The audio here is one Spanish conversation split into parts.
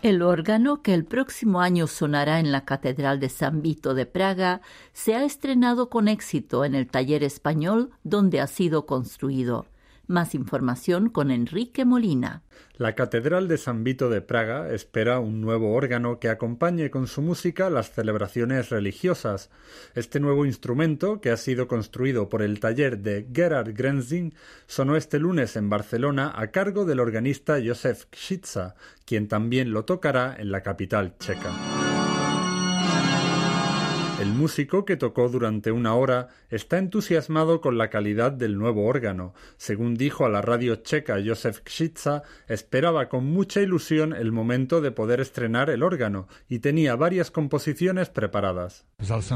El órgano, que el próximo año sonará en la Catedral de San Vito de Praga, se ha estrenado con éxito en el taller español donde ha sido construido. Más información con Enrique Molina. La Catedral de San Vito de Praga espera un nuevo órgano que acompañe con su música las celebraciones religiosas. Este nuevo instrumento, que ha sido construido por el taller de Gerhard Grenzing, sonó este lunes en Barcelona a cargo del organista Josef Křička, quien también lo tocará en la capital checa. El músico, que tocó durante una hora, está entusiasmado con la calidad del nuevo órgano. Según dijo a la radio checa Josef Křička, esperaba con mucha ilusión el momento de poder estrenar el órgano y tenía varias composiciones preparadas.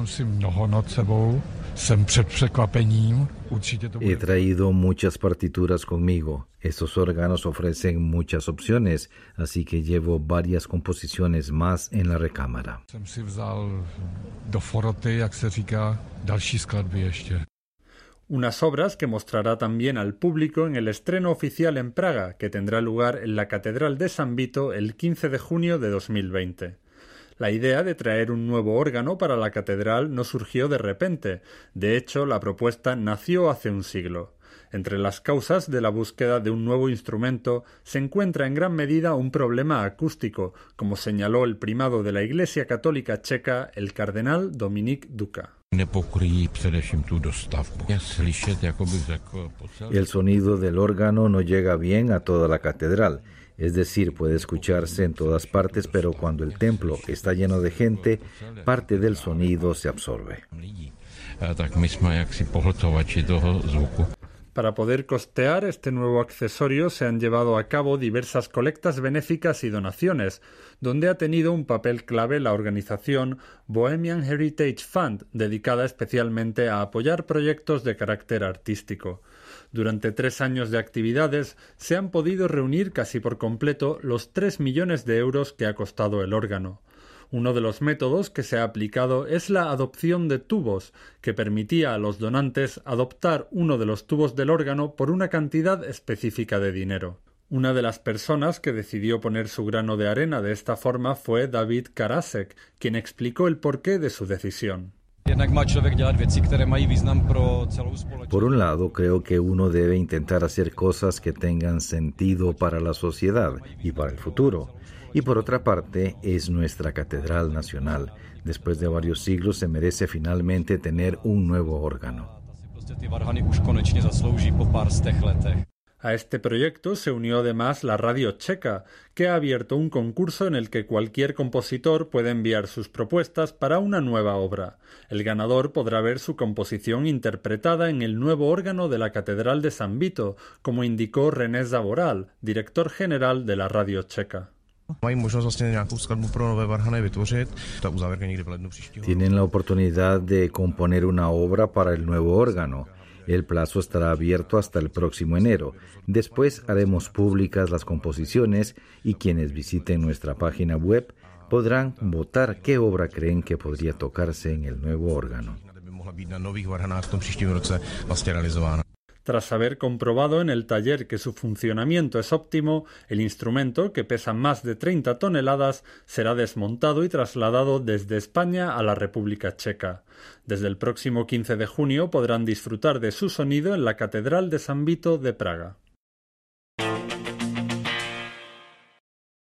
He traído muchas partituras conmigo. Estos órganos ofrecen muchas opciones, así que llevo varias composiciones más en la recámara. Unas obras que mostrará también al público en el estreno oficial en Praga, que tendrá lugar en la Catedral de San Vito el 15 de junio de 2020. La idea de traer un nuevo órgano para la catedral no surgió de repente. De hecho, la propuesta nació hace un siglo. Entre las causas de la búsqueda de un nuevo instrumento se encuentra en gran medida un problema acústico, como señaló el primado de la Iglesia Católica Checa, el cardenal Dominik Duka. El sonido del órgano no llega bien a toda la catedral. Es decir, puede escucharse en todas partes, pero cuando el templo está lleno de gente, parte del sonido se absorbe. Para poder costear este nuevo accesorio se han llevado a cabo diversas colectas benéficas y donaciones, donde ha tenido un papel clave la organización Bohemian Heritage Fund, dedicada especialmente a apoyar proyectos de carácter artístico. Durante 3 años de actividades se han podido reunir casi por completo los 3 millones de euros que ha costado el órgano. Uno de los métodos que se ha aplicado es la adopción de tubos, que permitía a los donantes adoptar uno de los tubos del órgano por una cantidad específica de dinero. Una de las personas que decidió poner su grano de arena de esta forma fue David Karasek, quien explicó el porqué de su decisión. Por un lado, creo que uno debe intentar hacer cosas que tengan sentido para la sociedad y para el futuro. Y por otra parte, es nuestra catedral nacional. Después de varios siglos se merece finalmente tener un nuevo órgano. A este proyecto se unió además la radio checa, que ha abierto un concurso en el que cualquier compositor puede enviar sus propuestas para una nueva obra. El ganador podrá ver su composición interpretada en el nuevo órgano de la Catedral de San Vito, como indicó René Zavoral, director general de la radio checa. Tienen la oportunidad de componer una obra para el nuevo órgano. El plazo estará abierto hasta el próximo enero. Después haremos públicas las composiciones y quienes visiten nuestra página web podrán votar qué obra creen que podría tocarse en el nuevo órgano. Tras haber comprobado en el taller que su funcionamiento es óptimo, el instrumento, que pesa más de 30 toneladas, será desmontado y trasladado desde España a la República Checa. Desde el próximo 15 de junio podrán disfrutar de su sonido en la Catedral de San Vito de Praga.